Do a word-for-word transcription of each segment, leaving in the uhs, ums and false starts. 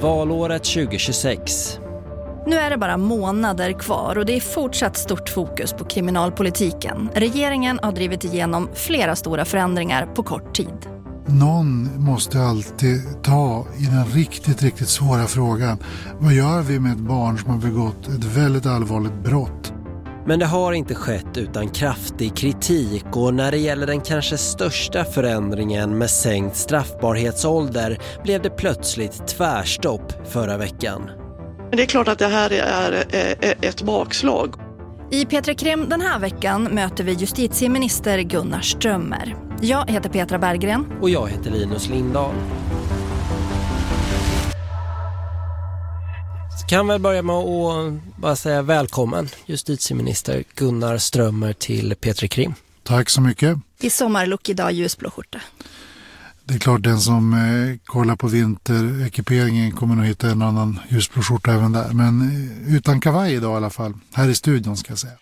valåret tjugohundratjugosex. Nu är det bara månader kvar och det är fortsatt stort fokus på kriminalpolitiken. Regeringen har drivit igenom flera stora förändringar på kort tid. Någon måste alltid ta i den riktigt, riktigt svåra frågan. Vad gör vi med ett barn som har begått ett väldigt allvarligt brott? Men det har inte skett utan kraftig kritik, och när det gäller den kanske största förändringen med sänkt straffbarhetsålder blev det plötsligt tvärstopp förra veckan. Det är klart att det här är ett bakslag. I Petra Krim den här veckan möter vi justitieminister Gunnar Strömmer. Jag heter Petra Berggren. Och jag heter Linus Lindahl. Så kan väl börja med att bara säga välkommen justitieminister Gunnar Strömmer till Petra Krim. Tack så mycket. I sommarlook idag ljusblå skjorta. Det är klart, den som eh, kollar på vinterekiperingen kommer nog hitta en annan ljusblå skjorta även där. Men eh, utan kavaj idag i alla fall. Här i studion ska jag säga.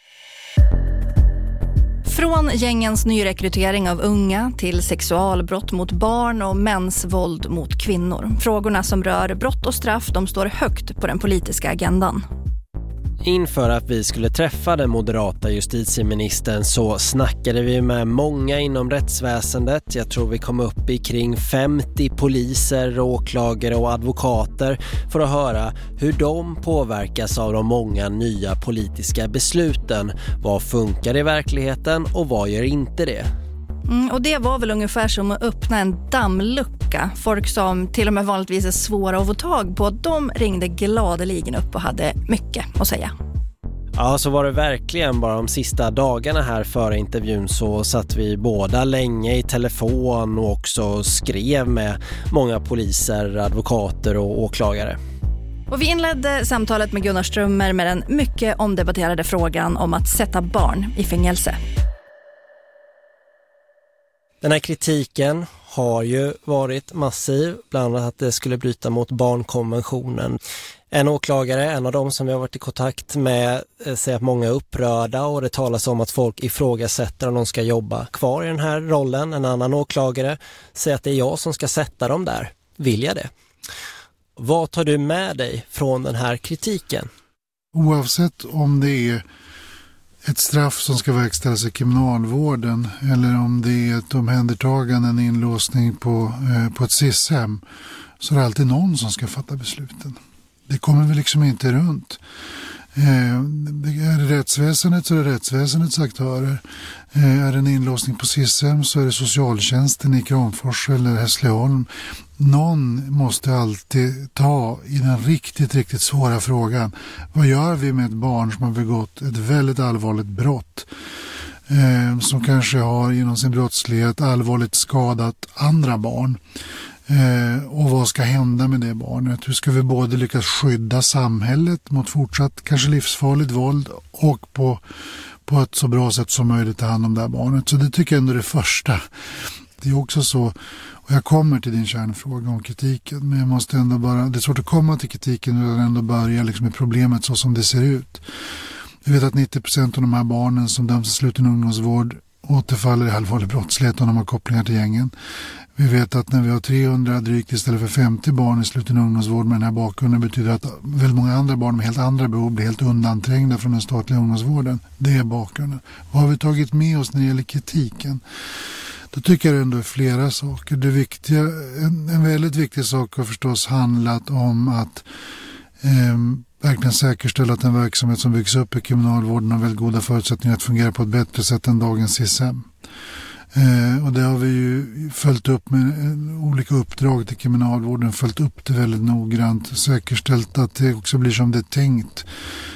Från gängens nyrekrytering av unga till sexualbrott mot barn och mäns våld mot kvinnor. Frågorna som rör brott och straff, de står högt på den politiska agendan. Inför att vi skulle träffa den moderata justitieministern så snackade vi med många inom rättsväsendet. Jag tror vi kom upp i kring femtio poliser, åklagare och advokater för att höra hur de påverkas av de många nya politiska besluten. Vad funkar i verkligheten och vad gör inte det? Mm, och det var väl ungefär som att öppna en dammlucka. Folk som till och med vanligtvis är svåra att få tag på, de ringde gladeligen upp och hade mycket att säga. Ja, så var det verkligen. Bara de sista dagarna här före intervjun så satt vi båda länge i telefon och också skrev med många poliser, advokater och åklagare. Och vi inledde samtalet med Gunnar Strömmer med den mycket omdebatterade frågan om att sätta barn i fängelse. Den här kritiken har ju varit massiv, bland annat att det skulle bryta mot barnkonventionen. En åklagare, en av dem som vi har varit i kontakt med, säger att många är upprörda och det talas om att folk ifrågasätter om de ska jobba kvar i den här rollen. En annan åklagare säger att det är jag som ska sätta dem där. Vill jag det? Vad tar du med dig från den här kritiken? Oavsett om det är ett straff som ska verkställas i kriminalvården eller om det är ett omhändertagande, en inlåsning på, eh, på ett S I S-hem, så är det alltid någon som ska fatta besluten. Det kommer vi liksom inte runt. Eh, är det rättsväsendet så är det rättsväsendets aktörer. Eh, är det en inlåsning på S I S-hem så är det socialtjänsten i Kramfors eller Hässleholm. Någon måste alltid ta i den riktigt, riktigt svåra frågan. Vad gör vi med ett barn som har begått ett väldigt allvarligt brott? Eh, som kanske har genom sin brottslighet allvarligt skadat andra barn. Eh, och vad ska hända med det barnet? Hur ska vi både lyckas skydda samhället mot fortsatt kanske livsfarligt våld och på, på ett så bra sätt som möjligt ta hand om det här barnet? Så det tycker jag ändå är det första. Det är också så, och jag kommer till din kärnfråga om kritiken, men jag måste ändå bara, det är svårt att komma till kritiken utan ändå börja liksom med problemet så som det ser ut. Vi vet att nittio procent av de här barnen som döms till sluten ungdomsvård återfaller i allvarlig brottslighet och de har kopplingar till gängen. Vi vet att när vi har trehundra drygt istället för femtio barn i sluten ungdomsvård med den här bakgrunden betyder att väldigt många andra barn med helt andra behov blir helt undanträngda från den statliga ungdomsvården. Det är bakgrunden. Vad har vi tagit med oss när det gäller kritiken? Då tycker jag ändå är flera saker. Det viktiga, en, en väldigt viktig sak har förstås handlat om att eh, verkligen säkerställa att den verksamhet som byggs upp i kriminalvården har väldigt goda förutsättningar att fungera på ett bättre sätt än dagens S I S-hem. Eh, och det har vi ju följt upp med eh, olika uppdrag till kriminalvården, följt upp det väldigt noggrant, säkerställt att det också blir som det är tänkt.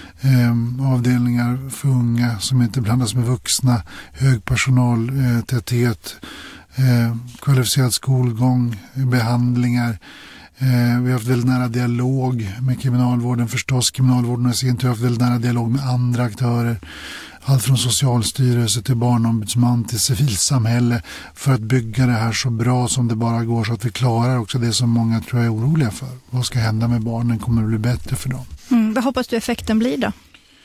Eh, avdelningar för unga som inte blandas med vuxna, hög personaltäthet, eh, kvalificerad skolgång, behandlingar. Eh, vi har haft väldigt nära dialog med kriminalvården förstås. Kriminalvården har sin tur haft väldigt nära dialog med andra aktörer. Allt från Socialstyrelsen till barnombudsman till civilsamhälle för att bygga det här så bra som det bara går så att vi klarar också det som många tror jag är oroliga för. Vad ska hända med barnen? Kommer det bli bättre för dem? Mm, vad hoppas du effekten blir då?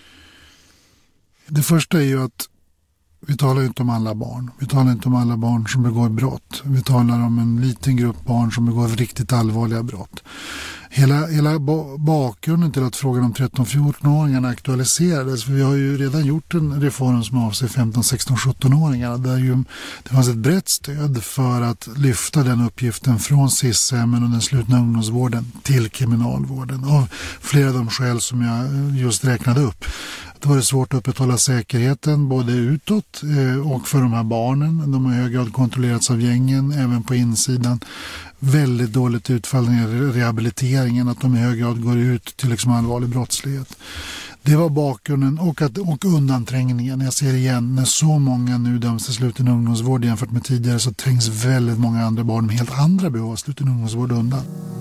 Det första är ju att vi talar inte om alla barn. Vi talar inte om alla barn som begår brott. Vi talar om en liten grupp barn som begår riktigt allvarliga brott. Hela, hela bakgrunden till att frågan om tretton-fjorton-åringarna aktualiserades, för vi har ju redan gjort en reform som avser femton, sexton, sjutton-åringarna där ju det fanns ett brett stöd för att lyfta den uppgiften från S I S-hemmen och den slutna ungdomsvården till kriminalvården av flera av de skäl som jag just räknade upp. Det var det svårt att upprätthålla säkerheten både utåt och för de här barnen. De har i hög grad kontrollerats av gängen, även på insidan. Väldigt dåligt utfall i rehabiliteringen, att de i hög grad går ut till liksom allvarlig brottslighet. Det var bakgrunden och, att, och undanträngningen. Jag ser igen, när så många nu döms till sluten ungdomsvård jämfört med tidigare så trängs väldigt många andra barn med helt andra behov av sluten ungdomsvård undan.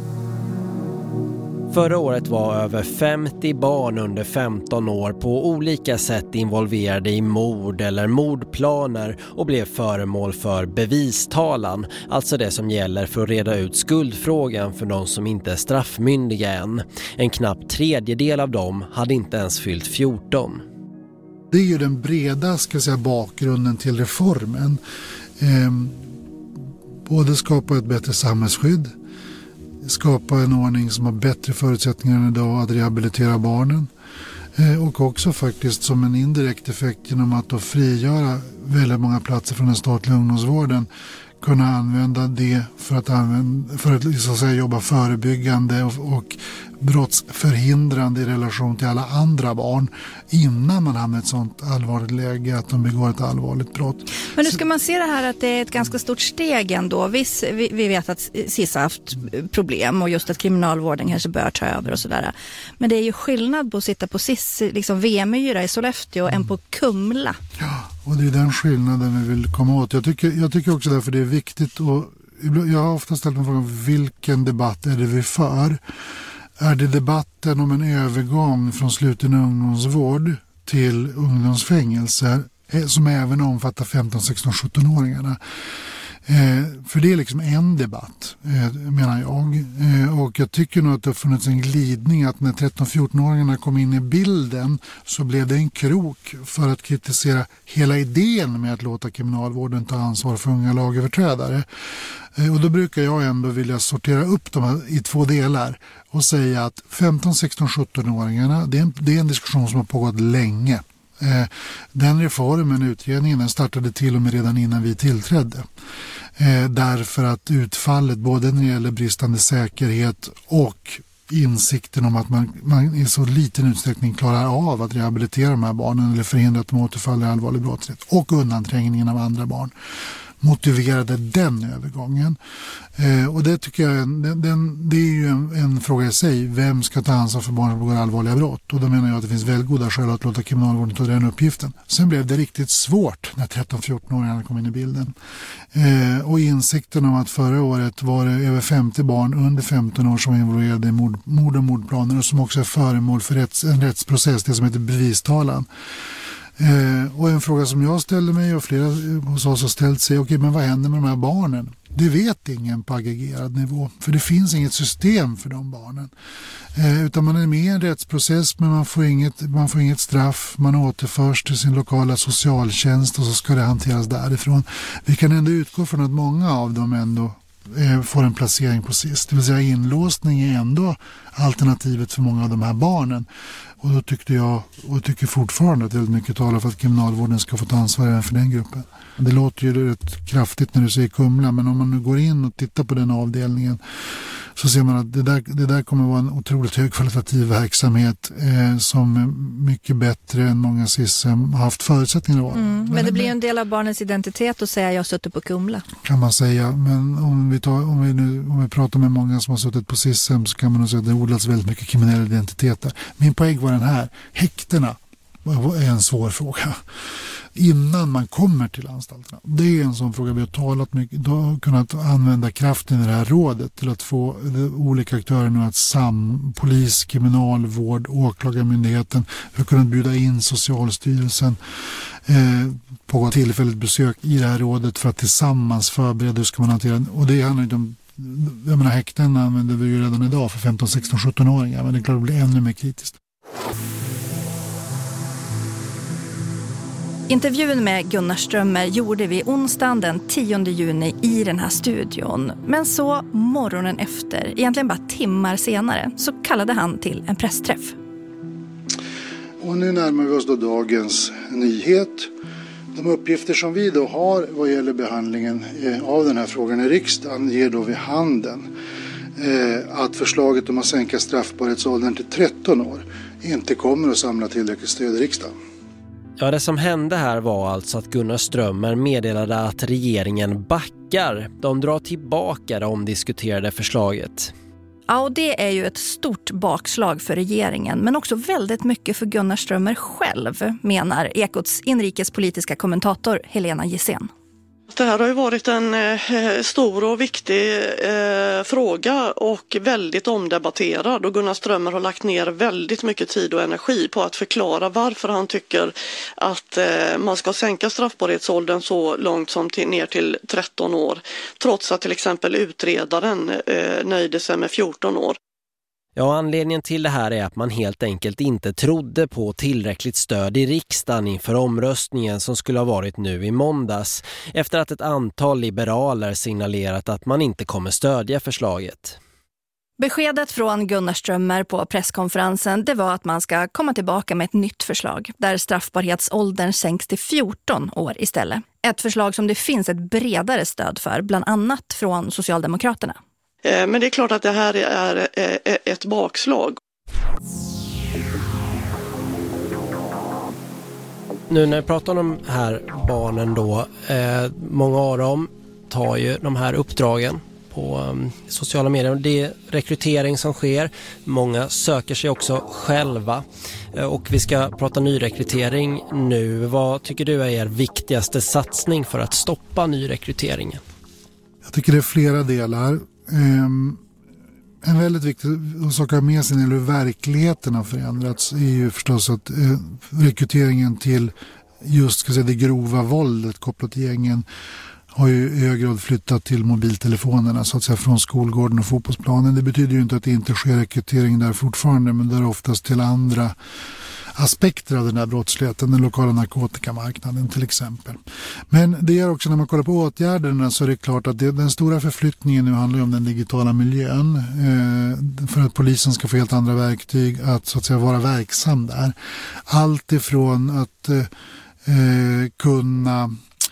Förra året var över femtio barn under femton år på olika sätt involverade i mord eller mordplaner och blev föremål för bevistalan, alltså det som gäller för att reda ut skuldfrågan för de som inte är straffmyndiga än. En knapp tredjedel av dem hade inte ens fyllt fjorton. Det är ju den breda, ska jag säga, bakgrunden till reformen. Eh, både skapa ett bättre samhällsskydd, skapa en ordning som har bättre förutsättningar än idag att rehabilitera barnen eh, och också faktiskt som en indirekt effekt genom att då frigöra väldigt många platser från den statliga ungdomsvården kunna använda det för att, använda, för att, så att säga, jobba förebyggande och, och brottsförhindrande i relation till alla andra barn innan man hamnar i ett sånt allvarligt läge att de begår ett allvarligt brott. Men nu ska man se det här att det är ett ganska stort steg ändå. Viss, vi, vi vet att S I S har haft problem och just att kriminalvården kanske bör ta över och sådär. Men det är ju skillnad på att sitta på S I S, liksom V-myra i Sollefteå mm. än på Kumla. Ja, och det är den skillnaden vi vill komma åt. Jag tycker, jag tycker också därför det är viktigt och jag har ofta ställt mig frågan vilken debatt är det vi för? Är det debatten om en övergång från sluten ungdomsvård till ungdomsfängelser som även omfattar femton, sexton, sjutton-åringarna? Eh, för det är liksom en debatt, eh, menar jag. Eh, och jag tycker nog att det har funnits en glidning att när tretton-fjorton-åringarna kom in i bilden så blev det en krok för att kritisera hela idén med att låta kriminalvården ta ansvar för unga lagöverträdare. Eh, och då brukar jag ändå vilja sortera upp dem i två delar och säga att femton, sexton, sjutton-åringarna, det är en, det är en diskussion som har pågått länge. Eh, den reformen, utredningen, den startade till och med redan innan vi tillträdde. Eh, därför att utfallet både när det gäller bristande säkerhet och insikten om att man, man i så liten utsträckning klarar av att rehabilitera de här barnen eller förhindra att de återfaller i allvarlig brottslighet och undanträngningen av andra barn motiverade den övergången. Eh, och det tycker jag den, den, det är ju en, en fråga i sig. Vem ska ta ansvar för barn som begår allvarliga brott? Och då menar jag att det finns väldigt goda skäl att låta kriminalvården ta den uppgiften. Sen blev det riktigt svårt när tretton-fjorton-åringarna kom in i bilden. Eh, och insikten om att förra året var det över femtio barn under femton år som var involverade i mord, mord och mordplaner och som också är föremål för rätts, en rättsprocess, det som heter bevistalan. Eh, och en fråga som jag ställde mig och flera hos oss har ställt sig, okej, men vad händer med de här barnen? Det vet ingen på aggregerad nivå, för det finns inget system för de barnen. Eh, utan man är med i en rättsprocess men man får, inget, man får inget straff, man återförs till sin lokala socialtjänst och så ska det hanteras därifrån. Vi kan ändå utgå från att många av dem ändå eh, får en placering på S I S. Det vill säga inlåsning är ändå alternativet för många av de här barnen. Och då tyckte jag, och tycker fortfarande att det är mycket talar för att kriminalvården ska få ta ansvar även för den gruppen. Det låter ju rätt kraftigt när du säger Kumla, men om man nu går in och tittar på den avdelningen så ser man att det där, det där kommer vara en otroligt högkvalitativ verksamhet eh, som är mycket bättre än många S I S har haft förutsättningar att vara. Mm, men det blir en del av barnens identitet att säga att jag har suttit på Kumla. Kan man säga, men om vi, tar, om vi, nu, om vi pratar med många som har suttit på S I S så kan man nog säga att det odlas väldigt mycket kriminella identiteter. Min poäng var den här, häktena är en svår fråga. Innan man kommer till anstalterna. Det är en sån fråga vi har talat mycket, då har kunnat använda kraften i det här rådet till att få olika aktörer nu att sam, polis, kriminalvård, åklagarmyndigheten, vi har kunnat bjuda in Socialstyrelsen eh, på tillfälligt besök i det här rådet för att tillsammans förbereda hur ska man hantera det. Och det handlar inte om, jag menar häkten använder vi ju redan idag för femton, sexton, sjutton-åringar, men det är klart att det blir ännu mer kritiskt. Intervjun med Gunnar Strömmer gjorde vi onsdagen den tionde juni i den här studion. Men så morgonen efter, egentligen bara timmar senare, så kallade han till en pressträff. Och nu närmar vi oss då dagens nyhet. De uppgifter som vi då har vad gäller behandlingen av den här frågan i riksdagen ger då vid handen att förslaget om att sänka straffbarhetsåldern till tretton år inte kommer att samla tillräckligt stöd i riksdagen. Ja, det som hände här var alltså att Gunnar Strömmer meddelade att regeringen backar. De drar tillbaka det omdiskuterade förslaget. Ja, och det är ju ett stort bakslag för regeringen, men också väldigt mycket för Gunnar Strömmer själv, menar Ekots inrikespolitiska kommentator Helena Gissén. Det här har ju varit en eh, stor och viktig eh, fråga och väldigt omdebatterad, och Gunnar Strömmer har lagt ner väldigt mycket tid och energi på att förklara varför han tycker att eh, man ska sänka straffbarhetsåldern så långt som till, ner till tretton år, trots att till exempel utredaren eh, nöjde sig med fjorton år. Ja, anledningen till det här är att man helt enkelt inte trodde på tillräckligt stöd i riksdagen inför omröstningen som skulle ha varit nu i måndags, efter att ett antal liberaler signalerat att man inte kommer stödja förslaget. Beskedet från Gunnar Strömmer på presskonferensen, det var att man ska komma tillbaka med ett nytt förslag där straffbarhetsåldern sänks till fjorton år istället. Ett förslag som det finns ett bredare stöd för, bland annat från Socialdemokraterna. Men det är klart att det här är ett bakslag. Nu när jag pratar om de här barnen då, eh, många av dem tar ju de här uppdragen på um, sociala medier. Det är rekrytering som sker. Många söker sig också själva. Eh, och vi ska prata nyrekrytering nu. Vad tycker du är er viktigaste satsning för att stoppa nyrekryteringen? Jag tycker det är flera delar. Um, en väldigt viktig sak att ha med sig när hur verkligheten har förändrats är ju förstås att uh, rekryteringen till just ska säga, det grova våldet kopplat till gängen har ju i hög grad flyttat till mobiltelefonerna så att säga från skolgården och fotbollsplanen. Det betyder ju inte att det inte sker rekrytering där fortfarande, men det är oftast till andra aspekter av den här brottsligheten, den lokala narkotikamarknaden till exempel. Men det är också när man kollar på åtgärderna så är det klart att det, den stora förflyttningen nu handlar om den digitala miljön eh, för att polisen ska få helt andra verktyg att så att säga vara verksam där. Allt ifrån att eh, kunna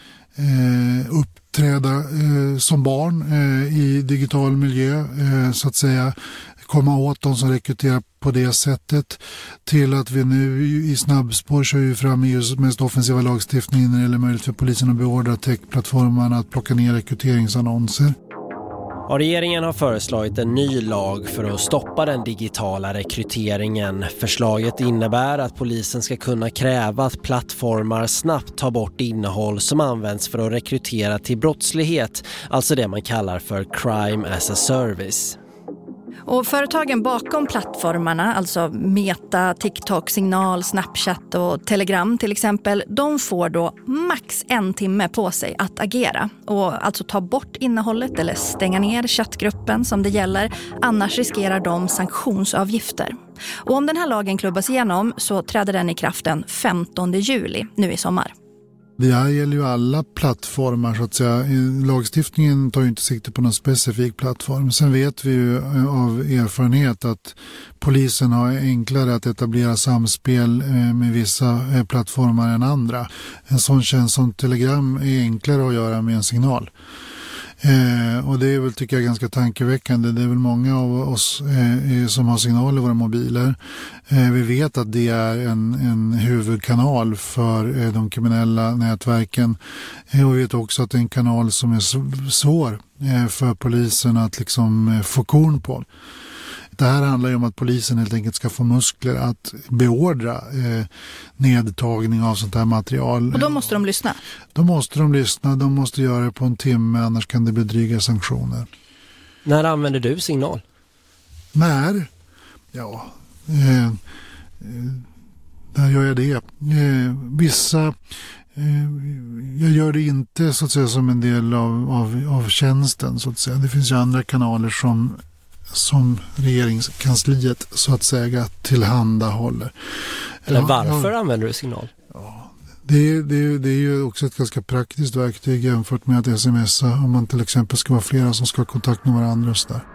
eh, uppträda eh, som barn eh, i digital miljö eh, så att säga komma åt de som rekryterar på det sättet till att vi nu i snabbspår kör ju fram E U:s mest offensiva lagstiftning när det gäller möjlighet för polisen att beordra techplattformarna att plocka ner rekryteringsannonser. Ja, regeringen har föreslagit en ny lag för att stoppa den digitala rekryteringen. Förslaget innebär att polisen ska kunna kräva att plattformar snabbt tar bort innehåll som används för att rekrytera till brottslighet, alltså det man kallar för crime as a service. Och företagen bakom plattformarna, alltså Meta, TikTok, Signal, Snapchat och Telegram till exempel, de får då max en timme på sig att agera och alltså ta bort innehållet eller stänga ner chattgruppen som det gäller, annars riskerar de sanktionsavgifter. Och om den här lagen klubbas igenom så träder den i kraft den femtonde juli nu i sommar. Det här gäller ju alla plattformar så att säga. Lagstiftningen tar ju inte sikte på någon specifik plattform. Sen vet vi ju av erfarenhet att polisen har enklare att etablera samspel med vissa plattformar än andra. En sån tjänst som Telegram är enklare att göra med en signal. Eh, och det är väl tycker jag ganska tankeväckande. Det är väl många av oss eh, som har signal i våra mobiler. Eh, vi vet att det är en, en huvudkanal för eh, de kriminella nätverken. Eh, och vi vet också att det är en kanal som är svår eh, för polisen att liksom eh, få korn på. Det här handlar ju om att polisen helt enkelt ska få muskler att beordra eh, nedtagning av sånt här material. Och då måste de lyssna? Då måste de lyssna, de måste göra det på en timme, annars kan det bli dryga sanktioner. När använder du signal? När? Ja, eh, eh, när gör jag det? Eh, vissa, eh, jag gör det inte så att säga som en del av, av, av tjänsten så att säga. Det finns ju andra kanaler som som regeringskansliet så att säga tillhandahåller. Eller varför ja, använder du signal? Ja, Det är, det, är, det är ju också ett ganska praktiskt verktyg jämfört med att smsa om man till exempel ska vara flera som ska ha kontakt med varandra och så där.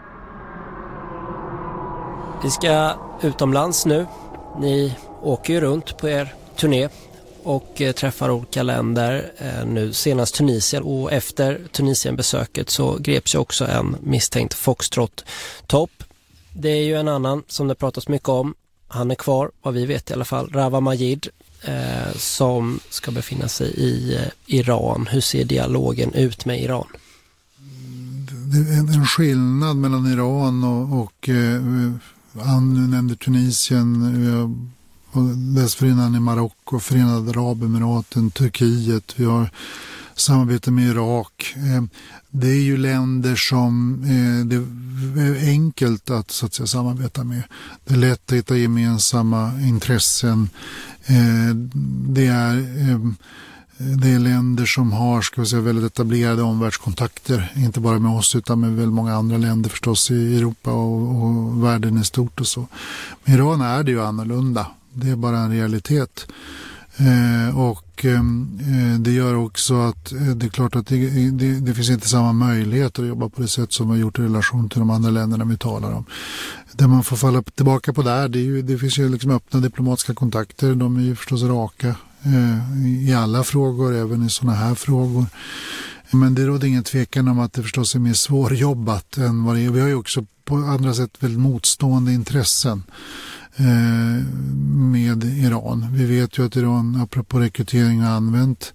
Vi ska utomlands nu. Ni åker ju runt på er turné och eh, träffar olika länder. Eh, nu senast Tunisien, och efter Tunisien-besöket så greps ju också en misstänkt foxtrot-topp. Det är ju en annan som det pratas mycket om. Han är kvar, vad vi vet i alla fall, Rawa Majid, eh, som ska befinna sig i eh, Iran. Hur ser dialogen ut med Iran? Det är en, en skillnad mellan Iran och, och eh, han nämnde Tunisien, eh, och dessförinnan i Marocko, Förenade Arabemiraten, Turkiet, vi har samarbete med Irak. Det är ju länder som det är enkelt att, så att säga, samarbeta med. Det är lätt att hitta gemensamma intressen. Det är, det är länder som har, ska vi säga, väldigt etablerade omvärldskontakter, inte bara med oss utan med väldigt många andra länder förstås i Europa och, och världen i stort och så. Men Iran är det ju annorlunda. Det är bara en realitet. Eh, och eh, det gör också att eh, det är klart att det, det, det finns inte samma möjlighet att jobba på det sätt som vi har gjort i relation till de andra länderna vi talar om. Det man får falla tillbaka på där, det, är ju, det finns ju liksom öppna diplomatiska kontakter. De är ju förstås raka eh, i alla frågor, även i sådana här frågor. Men det råder ingen tvekan om att det förstås är mer svårjobbat än vad det är. Vi har ju också på andra sätt väldigt motstående intressen med Iran. Vi vet ju att Iran, apropå rekrytering, har använt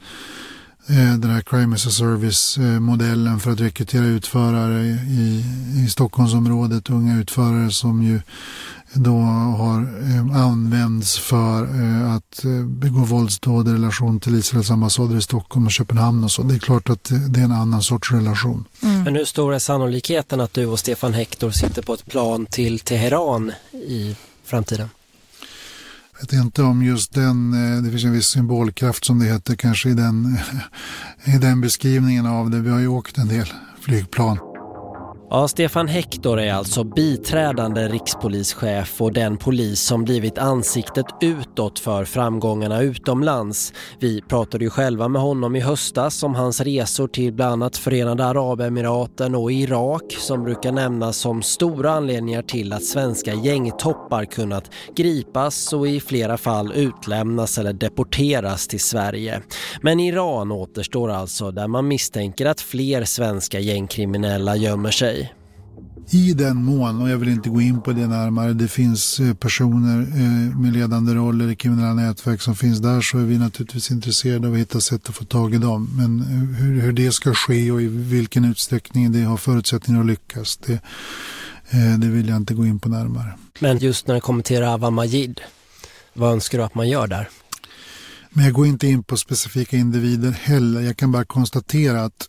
den här Crime as a Service-modellen för att rekrytera utförare i, i Stockholmsområdet, unga utförare som ju då har använts för att begå våldsdåd i relation till Israels ambassader i Stockholm och Köpenhamn och så. Det är klart att det är en annan sorts relation. Mm. Men hur stor är sannolikheten att du och Stefan Hector sitter på ett plan till Teheran i framtiden? Jag vet inte om just den, det finns en viss symbolkraft som det heter kanske i den, i den beskrivningen av det. Vi har ju åkt en del flygplan. Ja, Stefan Hector är alltså biträdande rikspolischef och den polis som blivit ansiktet utåt för framgångarna utomlands. Vi pratade ju själva med honom i höstas om hans resor till bland annat Förenade Arabemiraten och Irak, som brukar nämnas som stora anledningar till att svenska gängtoppar kunnat gripas och i flera fall utlämnas eller deporteras till Sverige. Men Iran återstår alltså, där man misstänker att fler svenska gängkriminella gömmer sig. I den mån, och jag vill inte gå in på det närmare, det finns personer med ledande roller i kriminella nätverk som finns där, så är vi naturligtvis intresserade av att hitta sätt att få tag i dem. Men hur, hur det ska ske och i vilken utsträckning det har förutsättningar att lyckas, det, det vill jag inte gå in på närmare. Men just när det kommer till Rawa Majid, vad önskar du att man gör där? Men jag går inte in på specifika individer heller. Jag kan bara konstatera att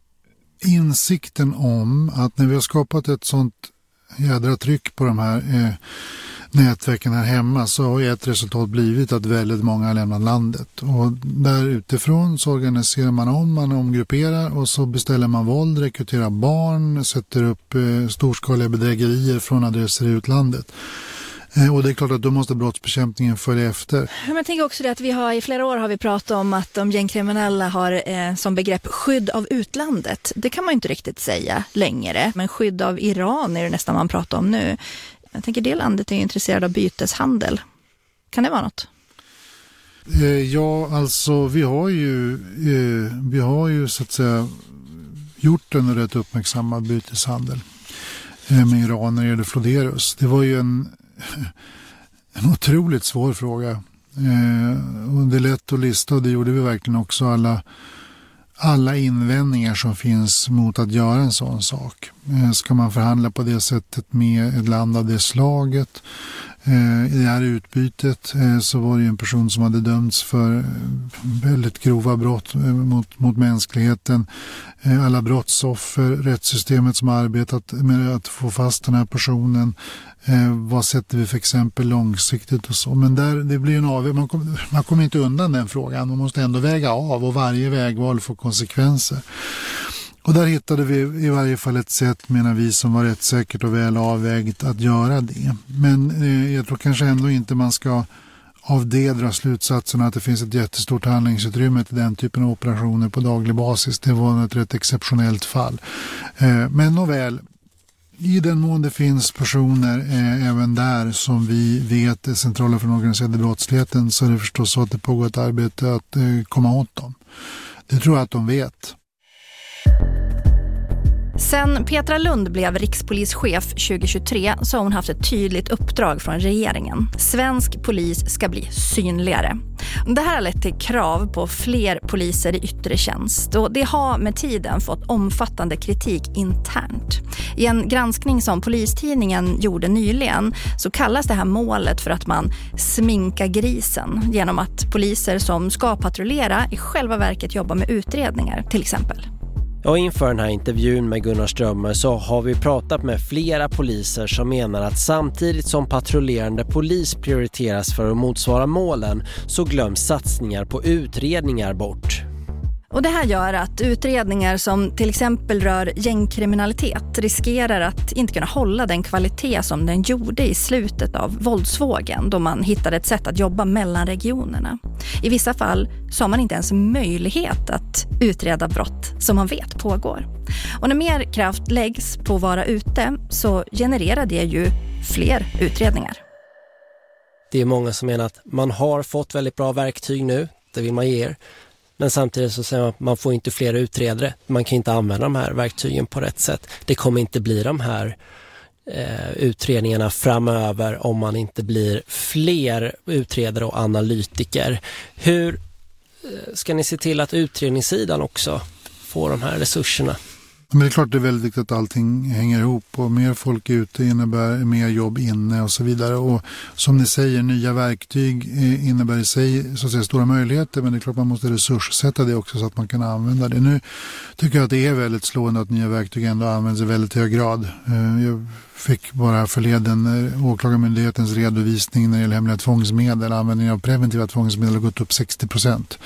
insikten om att när vi har skapat ett sånt jädra tryck på de här eh, nätverken här hemma, så har ett resultat blivit att väldigt många har lämnat landet. Och där utifrån så organiserar man om, man omgrupperar och så beställer man våld, rekryterar barn, sätter upp eh, storskaliga bedrägerier från adresser i utlandet. Och det är klart att då måste brottsbekämpningen följa efter. Men jag tänker också det att vi har i flera år har vi pratat om att de gängkriminella har eh, som begrepp skydd av utlandet. Det kan man inte riktigt säga längre. Men skydd av Iran är det nästan man pratar om nu. Jag tänker det landet är intresserad av byteshandel. Kan det vara något? Eh, ja, alltså vi har ju, eh, vi har ju så att säga gjort en rätt uppmärksammad byteshandel eh, med Iran när det gäller Floderus. Det var ju en en otroligt svår fråga. Eh, och det är lätt att lista, och det gjorde vi verkligen också, alla, alla invändningar som finns mot att göra en sån sak. Eh, ska man förhandla på det sättet med ett land av det slaget? Eh, I det här utbytet eh, så var det ju en person som hade dömts för väldigt grova brott eh, mot, mot mänskligheten. Eh, alla brottsoffer, rättssystemet som har arbetat med att få fast den här personen. Eh, vad sätter vi för exempel långsiktigt och så. Men där, det blir en av, man, kom, man kommer inte undan den frågan. Man måste ändå väga av, och varje vägval får konsekvenser. Och där hittade vi i varje fall ett sätt, menar vi, som var rätt säkert och väl avvägt att göra det. Men eh, jag tror kanske ändå inte man ska av det dra slutsatsen att det finns ett jättestort handlingsutrymme till den typen av operationer på daglig basis. Det var ett rätt exceptionellt fall. Men nåväl, i den mån det finns personer eh, även där som vi vet är centrala för den organiserade brottsligheten, så är det förstås så att det pågår ett arbete att eh, komma åt dem. Det tror jag att de vet. Sen Petra Lund blev rikspolischef tjugohundratjugotre så har hon haft ett tydligt uppdrag från regeringen. Svensk polis ska bli synligare. Det här har lett till krav på fler poliser i yttre tjänst och det har med tiden fått omfattande kritik internt. I en granskning som Polistidningen gjorde nyligen så kallas det här målet för att man sminkar grisen genom att poliser som ska patrullera i själva verket jobbar med utredningar till exempel. Och inför den här intervjun med Gunnar Strömmer så har vi pratat med flera poliser som menar att samtidigt som patrullerande polis prioriteras för att motsvara målen så glöms satsningar på utredningar bort. Och det här gör att utredningar som till exempel rör gängkriminalitet riskerar att inte kunna hålla den kvalitet som den gjorde i slutet av våldsvågen då man hittade ett sätt att jobba mellan regionerna. I vissa fall så har man inte ens möjlighet att utreda brott som man vet pågår. Och när mer kraft läggs på att vara ute så genererar det ju fler utredningar. Det är många som menar att man har fått väldigt bra verktyg nu, det vill man ge er. Men samtidigt så säger man att man får inte fler utredare. Man kan inte använda de här verktygen på rätt sätt. Det kommer inte bli de här eh, utredningarna framöver om man inte blir fler utredare och analytiker. Hur eh, ska ni se till att utredningssidan också får de här resurserna? Men det är klart det är väldigt viktigt att allting hänger ihop och mer folk ute innebär mer jobb inne och så vidare. Och som ni säger, nya verktyg innebär i sig så att säga stora möjligheter, men det är klart man måste resurssätta det också så att man kan använda det. Nu tycker jag att det är väldigt slående att nya verktyg ändå används i väldigt hög grad. Jag fick bara förleden åklagarmyndighetens redovisning när det gäller hemliga tvångsmedel. Användningen av preventiva tvångsmedel har gått upp sextio procent.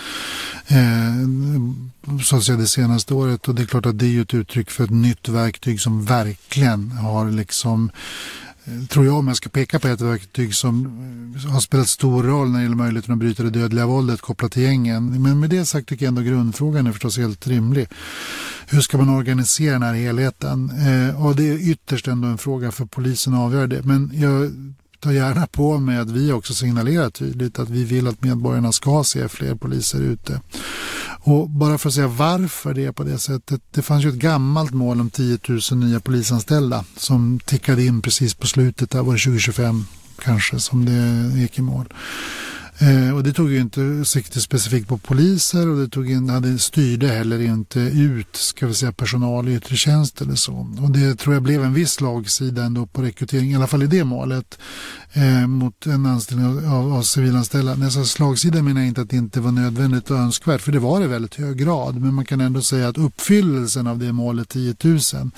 Eh, så att säga det senaste året, och det är klart att det är ju ett uttryck för ett nytt verktyg som verkligen har liksom, tror jag, om jag ska peka på ett verktyg som har spelat stor roll när det gäller möjligheten att bryta det dödliga våldet kopplat till gängen. Men med det sagt tycker jag ändå grundfrågan är förstås helt rimlig. Hur ska man organisera den här helheten? Eh, och det är ytterst ändå en fråga för polisen att avgöra det. Men jag tar gärna på mig att vi också signalerar tydligt att vi vill att medborgarna ska se fler poliser ute. Och bara för att säga varför det är på det sättet. Det fanns ju ett gammalt mål om tio tusen nya polisanställda som tickade in precis på slutet. Där var det tjugo tjugofem kanske som det gick i mål. Eh, och det tog ju inte sikte specifikt på poliser och det tog in, hade styrde heller inte ut, ska vi säga, personal i yttre tjänst eller så. Och det tror jag blev en viss slagsida ändå på rekrytering, i alla fall i det målet, eh, mot en anställning av, av civilanställda. Nästa slagsida menar jag inte att det inte var nödvändigt och önskvärt, för det var det i väldigt hög grad. Men man kan ändå säga att uppfyllelsen av det målet tio tusen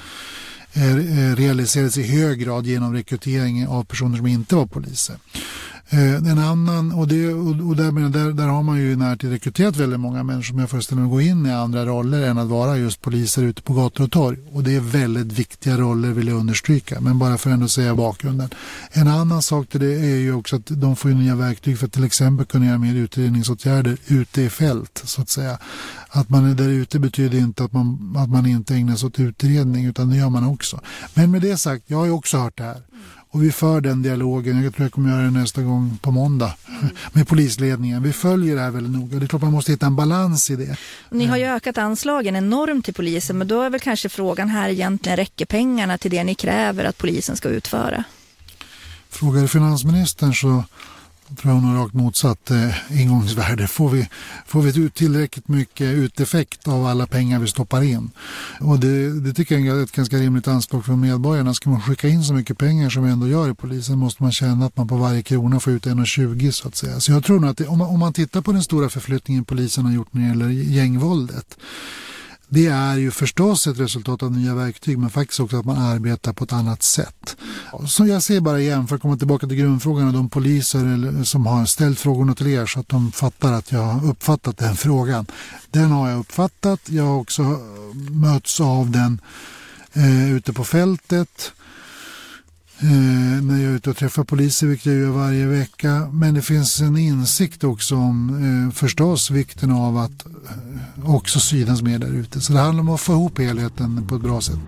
eh, realiserades i hög grad genom rekrytering av personer som inte var poliser. En annan, och, det, och där, där, där har man ju närtid rekryterat väldigt många människor som jag föreställer mig gå in i andra roller än att vara just poliser ute på gator och torg. Och det är väldigt viktiga roller, vill jag understryka, men bara för att ändå säga bakgrunden. En annan sak till det är ju också att de får ju nya verktyg för att till exempel kunna göra mer utredningsåtgärder ute i fält, så att säga. Att man är där ute betyder inte att man, att man inte ägnar sig åt utredning, utan det gör man också. Men med det sagt, jag har ju också hört det här. Och vi för den dialogen, jag tror jag kommer göra det nästa gång på måndag med polisledningen. Vi följer det här väldigt noga. Det är klart man måste hitta en balans i det. Ni har ju ökat anslagen enormt till polisen, men då är väl kanske frågan här egentligen, räcker pengarna till det ni kräver att polisen ska utföra? Frågar finansministern så tror jag hon har rakt motsatt eh, ingångsvärde. Får vi, får vi ut tillräckligt mycket uteffekt av alla pengar vi stoppar in? Och det, det tycker jag är ett ganska rimligt anspråk från medborgarna. Ska man skicka in så mycket pengar som vi ändå gör i polisen måste man känna att man på varje krona får ut en komma tjugo så att säga. Så jag tror nog att det, om, man, om man tittar på den stora förflyttningen polisen har gjort när det gäller gängvåldet, det är ju förstås ett resultat av nya verktyg, men faktiskt också att man arbetar på ett annat sätt. Så jag ser bara igen, för att komma tillbaka till grundfrågan, och de poliser som har ställt frågorna till er så att de fattar att jag har uppfattat den frågan. Den har jag uppfattat. Jag har också möts av den eh, ute på fältet. eh, när jag är ute och träffar poliser, vilket jag gör varje vecka. Men det finns en insikt också om eh, förstås vikten av att eh, också synas mer där ute. Så det handlar om att få ihop helheten på ett bra sätt.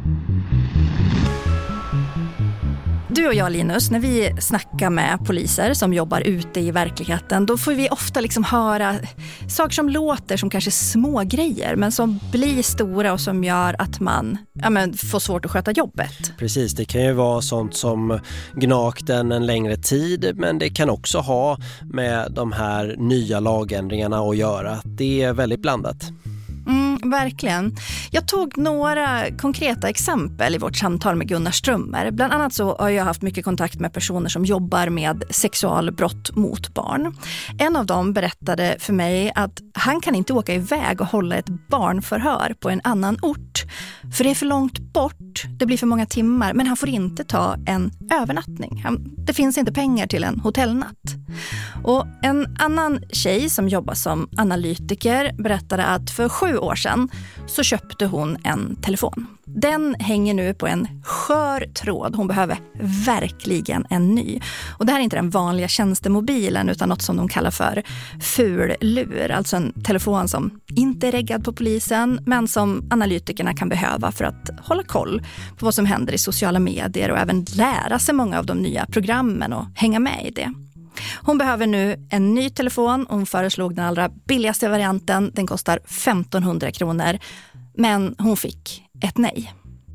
Du och jag, Linus, när vi snackar med poliser som jobbar ute i verkligheten, då får vi ofta liksom höra saker som låter som kanske små grejer, men som blir stora och som gör att man ja, men, får svårt att sköta jobbet. Precis, det kan ju vara sånt som gnakten en längre tid, men det kan också ha med de här nya lagändringarna att göra. Det är väldigt blandat. Mm, verkligen. Jag tog några konkreta exempel i vårt samtal med Gunnar Strömmer. Bland annat så har jag haft mycket kontakt med personer som jobbar med sexualbrott mot barn. En av dem berättade för mig att han kan inte åka iväg och hålla ett barnförhör på en annan ort. För det är för långt bort, det blir för många timmar, men han får inte ta en övernattning. Han, det finns inte pengar till en hotellnatt. Och en annan tjej som jobbar som analytiker berättade att för sju år sedan så köpte hon en telefon. Den hänger nu på en skör tråd. Hon behöver verkligen en ny. Och det här är inte den vanliga tjänstemobilen utan något som de kallar för fullur. Alltså en telefon som inte är reggad på polisen men som analytikerna kan behöva för att hålla koll på vad som händer i sociala medier och även lära sig många av de nya programmen och hänga med i det. Hon behöver nu en ny telefon. Hon föreslog den allra billigaste varianten. Den kostar femtonhundra kronor. Men hon fick ett nej.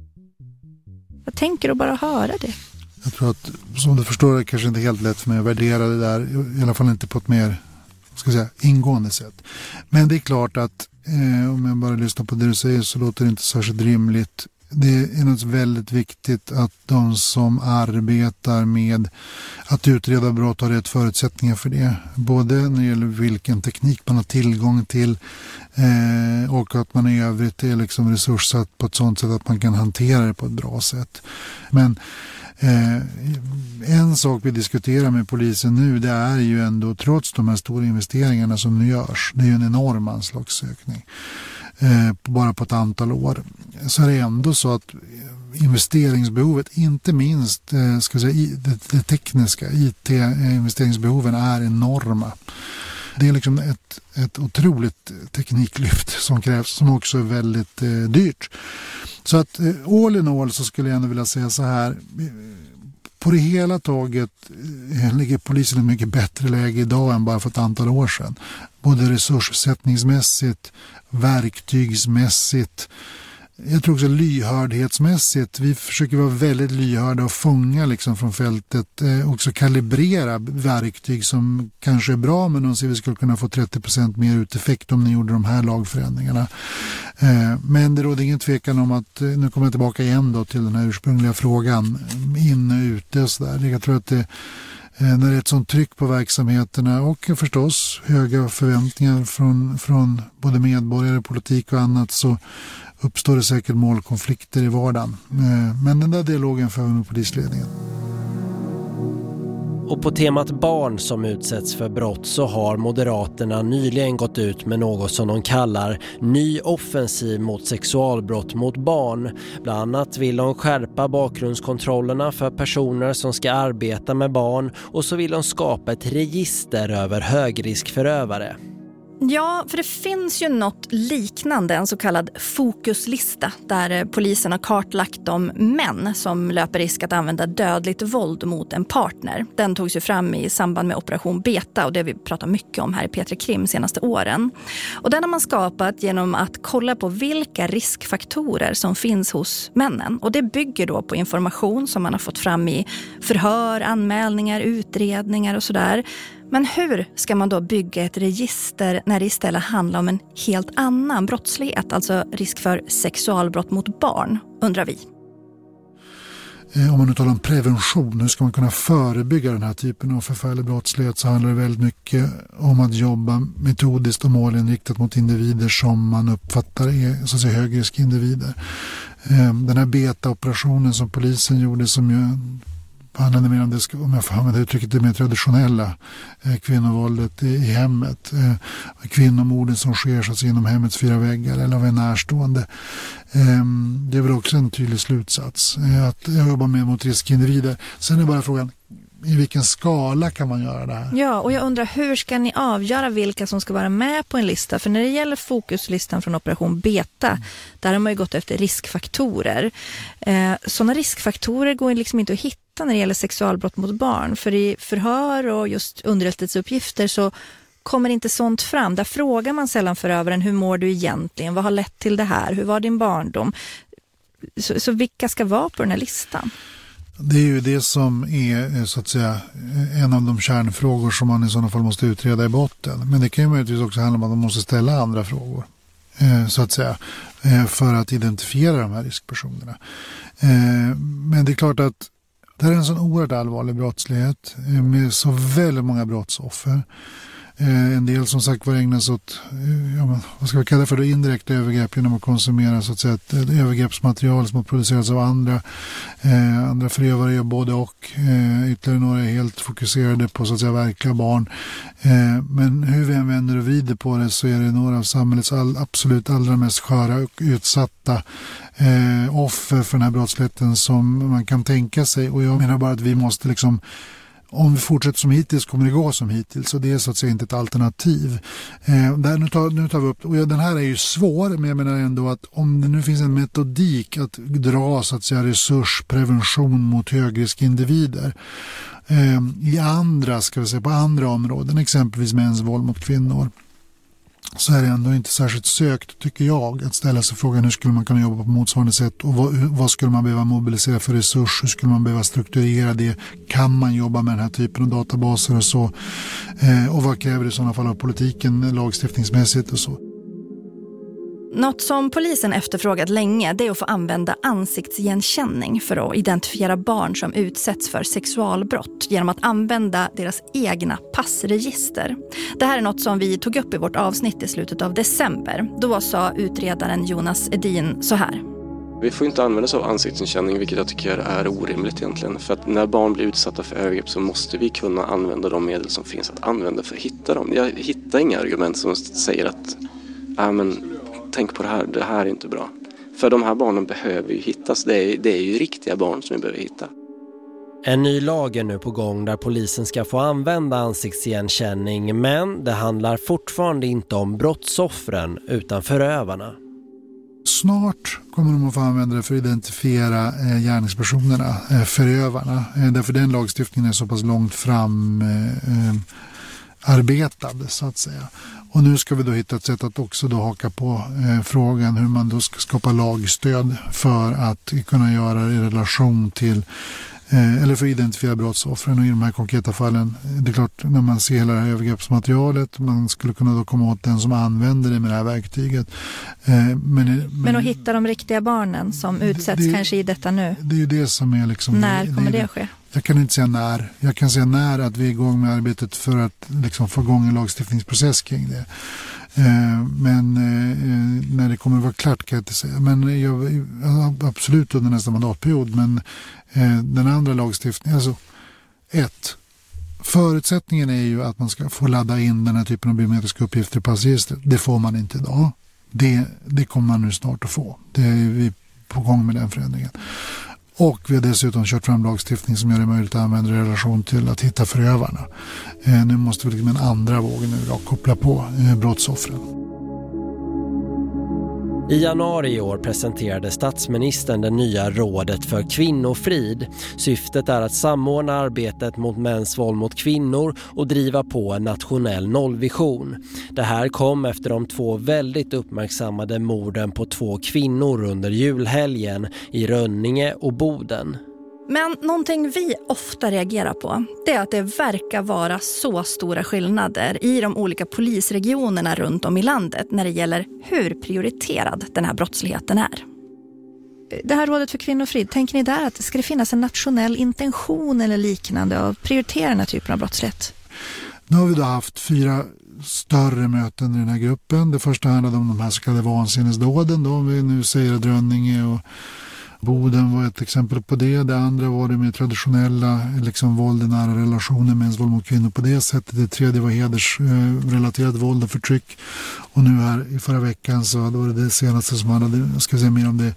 Jag tänker att bara höra det. Jag tror att, som du förstår, det är kanske inte helt lätt för mig att värdera det där. I alla fall inte på ett mer, ska jag säga, ingående sätt. Men det är klart att eh, om jag bara lyssnar på det du säger så låter det inte särskilt rimligt. Det är något väldigt viktigt att de som arbetar med att utreda brott har rätt förutsättningar för det. Både när det gäller vilken teknik man har tillgång till eh, och att man i övrigt är liksom resurssatt på ett sådant sätt att man kan hantera det på ett bra sätt. Men eh, en sak vi diskuterar med polisen nu, det är ju ändå, trots de här stora investeringarna som nu görs, det är ju en enorm anslagsökning. Eh, bara på ett antal år, så är det ändå så att investeringsbehovet, inte minst eh, ska säga, i, det, det tekniska I T-investeringsbehoven är enorma. Det är liksom ett, ett otroligt tekniklyft som krävs, som också är väldigt eh, dyrt. Så att eh, all in all så skulle jag ändå vilja säga så här: på det hela taget eh, ligger polisen i ett mycket bättre läge idag än bara för ett antal år sedan. Både resurssättningsmässigt, verktygsmässigt, jag tror också lyhördhetsmässigt. Vi försöker vara väldigt lyhörda och fånga liksom från fältet. Eh, också kalibrera verktyg som kanske är bra, men de ser vi skulle kunna få trettio procent mer uteffekt om ni gjorde de här lagförändringarna. Eh, men det råder ingen tvekan om att, eh, nu kommer jag tillbaka igen då till den här ursprungliga frågan, in och ute och sådär. Jag tror att det när det är ett sånt tryck på verksamheterna och förstås höga förväntningar från, från både medborgare, politik och annat, så uppstår det säkert målkonflikter i vardagen. Men den där dialogen för med polisledningen. Och på temat barn som utsätts för brott så har Moderaterna nyligen gått ut med något som de kallar ny offensiv mot sexualbrott mot barn. Bland annat vill de skärpa bakgrundskontrollerna för personer som ska arbeta med barn, och så vill de skapa ett register över högriskförövare. Ja, för det finns ju något liknande, en så kallad fokuslista där polisen har kartlagt de män som löper risk att använda dödligt våld mot en partner. Den togs ju fram i samband med Operation Beta, och det vi pratar mycket om här i P tre Krim senaste åren. Och den har man skapat genom att kolla på vilka riskfaktorer som finns hos männen. Och det bygger då på information som man har fått fram i förhör, anmälningar, utredningar och sådär. Men hur ska man då bygga ett register när det istället handlar om en helt annan brottslighet, alltså risk för sexualbrott mot barn, undrar vi. Om man nu talar om prevention, hur ska man kunna förebygga den här typen av förfärlig brottslighet, så handlar det väldigt mycket om att jobba metodiskt och målinriktat mot individer som man uppfattar är så att säga högrisk individer. Den här beta-operationen som polisen gjorde, som ju handlar det mer om det, om jag får använda uttrycket, det mer traditionella eh, kvinnovåldet i, i hemmet. Eh, kvinnomorden som sker så att säga, inom hemmets fyra väggar eller av en närstående. Eh, det är väl också en tydlig slutsats. Eh, att jag jobbar med mot riskindivider. Sen är bara frågan, i vilken skala kan man göra det här? Ja, och jag undrar, hur ska ni avgöra vilka som ska vara med på en lista? För när det gäller fokuslistan från Operation Beta, mm. där har man ju gått efter riskfaktorer. Eh, sådana riskfaktorer går liksom inte att hitta när det gäller sexualbrott mot barn. För i förhör och just underrättelseuppgifter så kommer inte sånt fram. Där frågar man sällan förövaren, hur mår du egentligen? Vad har lett till det här? Hur var din barndom? Så, så vilka ska vara på den här listan? Det är ju det som är så att säga en av de kärnfrågor som man i sådana fall måste utreda i botten. Men det kan ju möjligtvis också handla om att man måste ställa andra frågor så att säga för att identifiera de här riskpersonerna. Men det är klart att det här är en sån oerhört allvarlig brottslighet med så väldigt många brottsoffer. En del som sagt var ägnas åt, ja, men, vad ska vi kalla det för, det indirekta övergrepp genom att konsumera så att säga, ett, ett övergreppsmaterial som har producerats av andra. Eh, andra förövare gör både och. Eh, ytterligare några är helt fokuserade på så att säga verkliga barn. Eh, men hur vi än vänder och vrider på det så är det några av samhällets all, absolut allra mest sköra och utsatta eh, offer för den här brottsligheten som man kan tänka sig. Och jag menar bara att vi måste liksom, om vi fortsätter som hittills kommer det gå som hittills, så det är så att säga inte ett alternativ. Eh, där, nu, tar, nu tar vi upp, och den här är ju svår, men jag menar ändå att om det nu finns en metodik att dra så att säga resursprevention mot högriskindivider eh, i andra, ska vi säga, på andra områden, exempelvis mäns våld mot kvinnor, så är det ändå inte särskilt sökt, tycker jag, att ställa sig frågan hur skulle man kunna jobba på motsvarande sätt och vad, vad skulle man behöva mobilisera för resurs, hur skulle man behöva strukturera det, kan man jobba med den här typen av databaser och så, eh, och vad kräver det i sådana fall av politiken lagstiftningsmässigt och så. Något som polisen efterfrågat länge, det är att få använda ansiktsigenkänning för att identifiera barn som utsätts för sexualbrott genom att använda deras egna passregister. Det här är något som vi tog upp i vårt avsnitt i slutet av december. Då sa utredaren Jonas Edin så här. Vi får inte använda så av ansiktsigenkänning, vilket jag tycker är orimligt egentligen. För att när barn blir utsatta för övergrepp så måste vi kunna använda de medel som finns att använda för att hitta dem. Jag hittar inga argument som säger att äh, men, tänk på det här, det här är inte bra. För de här barnen behöver ju hittas. Det är, det är ju riktiga barn som vi behöver hitta. En ny lag är nu på gång där polisen ska få använda ansiktsigenkänning, men det handlar fortfarande inte om brottsoffren utan förövarna. Snart kommer de att få använda det för att identifiera eh, gärningspersonerna, eh, förövarna. Eh, därför den lagstiftningen är så pass långt fram eh, eh, arbetad så att säga. Och nu ska vi då hitta ett sätt att också då haka på eh, frågan hur man då ska skapa lagstöd för att kunna göra det i relation till eh, eller för att identifiera brottsoffren. Och i de här konkreta fallen, det är klart, när man ser hela det här övergreppsmaterialet, man skulle kunna då komma åt den som använder det med det här verktyget. Eh, men, men, men att hitta de riktiga barnen som utsätts det, kanske i detta nu. Det är ju det som är liksom... När kommer det, det att ske? Jag kan inte säga när. Jag kan säga när att vi är igång med arbetet för att liksom få igång en lagstiftningsprocess kring det. Eh, men eh, när det kommer att vara klart kan jag inte säga. Men jag, absolut under nästa mandatperiod. Men eh, den andra lagstiftningen, alltså ett, förutsättningen är ju att man ska få ladda in den här typen av biometriska uppgifter i passregistret. Det får man inte idag. Det, det kommer man nu snart att få. Det är vi på gång med den förändringen. Och vi har dessutom kört fram lagstiftning som gör det möjligt att använda i relation till att hitta förövarna. Eh, nu måste vi liksom en andra våg nu då koppla på eh, brottsoffren. I januari i år presenterade statsministern det nya rådet för kvinnofrid. Syftet är att samordna arbetet mot mäns våld mot kvinnor och driva på en nationell nollvision. Det här kom efter de två väldigt uppmärksammade morden på två kvinnor under julhelgen i Rönninge och Boden. Men någonting vi ofta reagerar på, det är att det verkar vara så stora skillnader i de olika polisregionerna runt om i landet när det gäller hur prioriterad den här brottsligheten är. Det här rådet för kvinnofrid, tänker ni där att ska det finnas en nationell intention eller liknande av prioritera den här typen av brottslighet? Nu har vi då haft fyra större möten i den här gruppen. Det första handlade om de här så kallade vansinnesdåden då, om vi nu säger att Rönninge och Boden var ett exempel på det. Det andra var det med traditionella liksom, våld i nära relationer, mäns våld mot kvinnor på det sättet. Det tredje var hedersrelaterat våld och förtryck. Och nu här i förra veckan så var det det senaste som handlade, jag ska säga mer om det,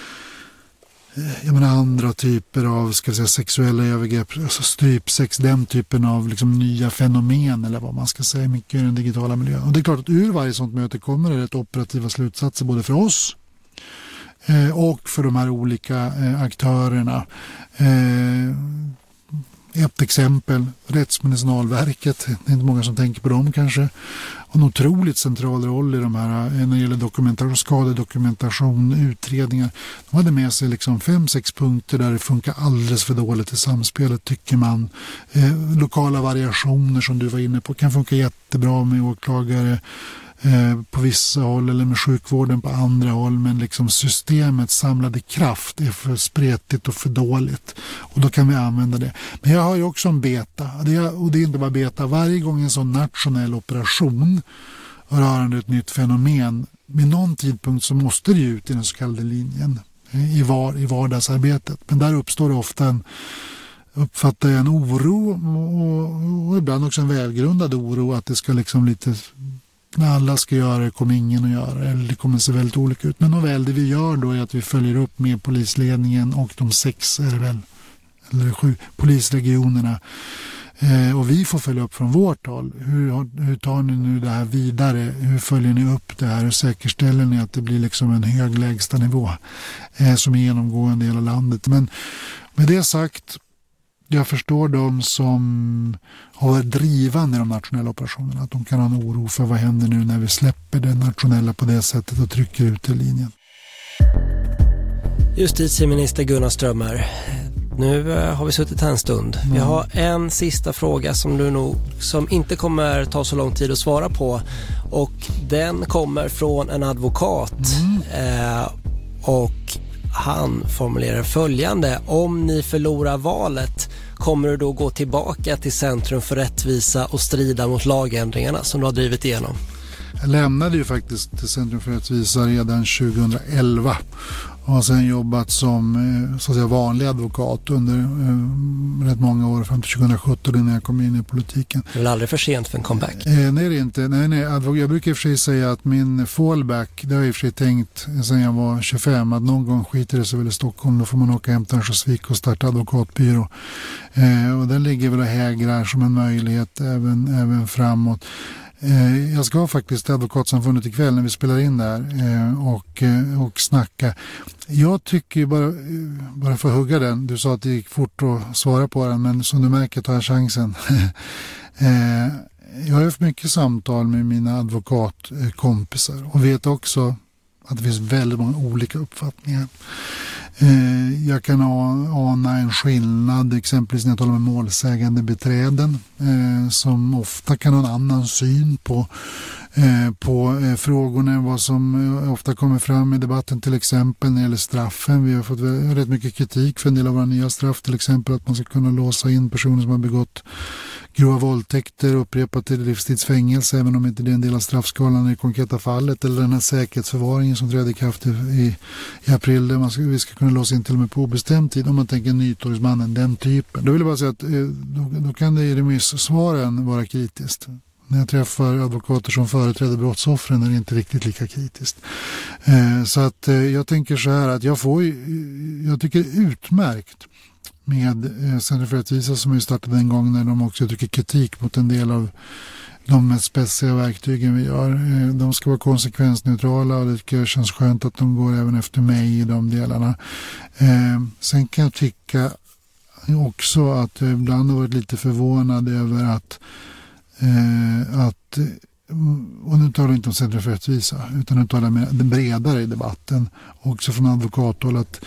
jag menar andra typer av ska säga, sexuella övergrepp, alltså strypsex, den typen av liksom, nya fenomen eller vad man ska säga, mycket i den digitala miljön. Och det är klart att ur varje sånt möte kommer det ett operativa slutsatser både för oss eh, och för de här olika eh, aktörerna. Eh, ett exempel, Rättsmedicinalverket, det är inte många som tänker på dem kanske, och en otroligt central roll i de här när det gäller dokumentation, skadedokumentation, utredningar. De hade med sig liksom fem, sex punkter där det funkar alldeles för dåligt i samspelet tycker man. Eh, lokala variationer som du var inne på kan funka jättebra med åklagare eh, på vissa håll eller med sjukvården på andra håll, men liksom systemets samlade kraft är för spretigt och för dåligt och då kan vi använda det. Men jag har ju också en beta, det är, och det är inte bara beta, varje gång en sån nationell operation rörande ett nytt fenomen, vid någon tidpunkt så måste det ju ut i den så kallade linjen i, var, i vardagsarbetet, men där uppstår det ofta en uppfattar jag en oro och, och ibland också en välgrundad oro att det ska liksom lite när alla ska göra det kommer ingen att göra eller det kommer se väldigt olika ut. Men väl det vi gör då är att vi följer upp med polisledningen och de sex är det väl, eller sju polisregionerna eh, och vi får följa upp från vårt håll. Hur, hur tar ni nu det här vidare? Hur följer ni upp det här? Hur säkerställer ni att det blir liksom en hög lägsta nivå eh, som är genomgående i hela landet? Men med det sagt, jag förstår de som har varit drivande i de nationella operationerna, att de kan ha en oro för vad händer nu när vi släpper det nationella på det sättet och trycker ut i linjen. Justitieminister Gunnar Strömmer, nu har vi suttit här en stund. Mm. Vi har en sista fråga som du nog som inte kommer ta så lång tid att svara på och den kommer från en advokat mm. eh, och han formulerar följande: om ni förlorar valet kommer du då gå tillbaka till Centrum för rättvisa och strida mot lagändringarna som du har drivit igenom? Jag lämnade ju faktiskt till Centrum för rättvisa redan tjugoelva och har sedan jobbat som så att säga, vanlig advokat under eh, rätt många år fram till tjugosjutton när jag kom in i politiken. Det är väl aldrig för sent för en comeback? Eh, nej, det är inte. Nej, nej, jag brukar i och för sig säga att min fallback, det har jag i och för sig tänkt sedan jag var tjugofem, att någon gång skiter det sig väl i Stockholm, då får man åka hem till Örnsköldsvik och starta advokatbyrå. Eh, och den ligger väl och hägrar som en möjlighet även, även framåt. Jag ska faktiskt till Advokatsamfundet ikväll när vi spelar in där och, och snacka. Jag tycker bara, bara för att hugga den, du sa att det gick fort att svara på den, men som du märker tar jag chansen. Jag har haft mycket samtal med mina advokatkompisar och vet också att det finns väldigt många olika uppfattningar. Jag kan ana en skillnad exempelvis när jag talar med målsägande beträden som ofta kan ha en annan syn på, på frågorna än vad som ofta kommer fram i debatten, till exempel när det gäller straffen. Vi har fått rätt mycket kritik för en del av våra nya straff, till exempel att man ska kunna låsa in personer som har begått grova våldtäkter upprepat till livstidsfängelse, även om inte det är en del av straffskalan i det konkreta fallet, eller den här säkerhetsförvaringen som trädde i kraft i, i april där man ska, vi ska kunna låsa in till och med på obestämd tid, om man tänker Nytorgsmannen, den typen. Då vill jag bara säga att då, då kan det i remissvaren vara kritiskt. När jag träffar advokater som företräder brottsoffren är det inte riktigt lika kritiskt. Eh, så att eh, jag tänker så här att jag får, jag tycker det är utmärkt med eh, Centrum för rättvisa som är startade en gång när de också tycker kritik mot en del av de mest speciella verktygen vi gör. Eh, de ska vara konsekvensneutrala och det känns skönt att de går även efter mig i de delarna. Eh, sen kan jag tycka också att jag ibland har varit lite förvånad över att Eh, att, och nu talar jag inte om Centrum för rättvisa utan nu talar jag med den bredare i debatten också från advokathåll, att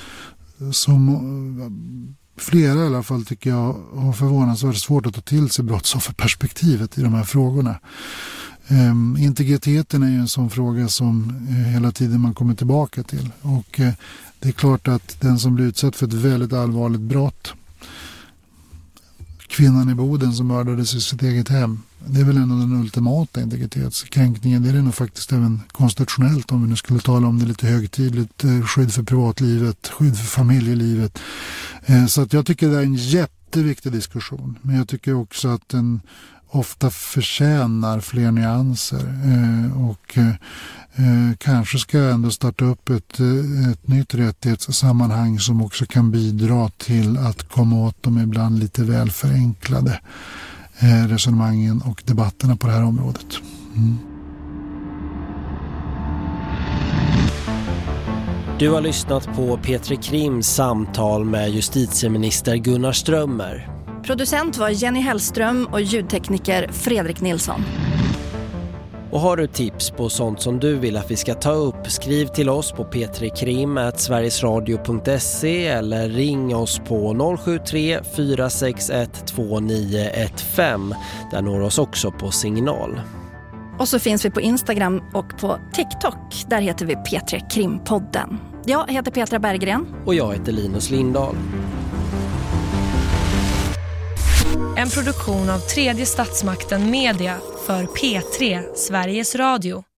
som flera i alla fall tycker jag har förvånansvärt svårt att ta till sig brottsofferperspektivet i de här frågorna. Eh, integriteten är ju en sån fråga som eh, hela tiden man kommer tillbaka till, och eh, det är klart att den som blir utsatt för ett väldigt allvarligt brott kvinnan i Boden som mördades i sitt eget hem. Det är väl ändå den ultimata integritetskränkningen. Det är det nog faktiskt även konstitutionellt, om vi nu skulle tala om det lite högtidligt. Skydd för privatlivet, skydd för familjelivet. Så att jag tycker det är en jätteviktig diskussion. Men jag tycker också att den ofta förtjänar fler nyanser. Och kanske ska jag ändå starta upp ett, ett nytt rättighetssammanhang som också kan bidra till att komma åt de ibland lite väl förenklade resonemangen och debatterna på det här området. Mm. Du har lyssnat på Petri Krims samtal med justitieminister Gunnar Strömmer. Producent var Jenny Hellström och ljudtekniker Fredrik Nilsson. Och har du tips på sånt som du vill att vi ska ta upp, skriv till oss på p tre krim at sverigesradio punkt se eller ring oss på noll sju tre fyra sex ett två nio ett fem. Där når oss också på signal. Och så finns vi på Instagram och på TikTok. Där heter vi P tre Krimpodden. Jag heter Petra Berggren. Och jag heter Linus Lindahl. En produktion av Tredje Statsmakten Media för P tre Sveriges Radio.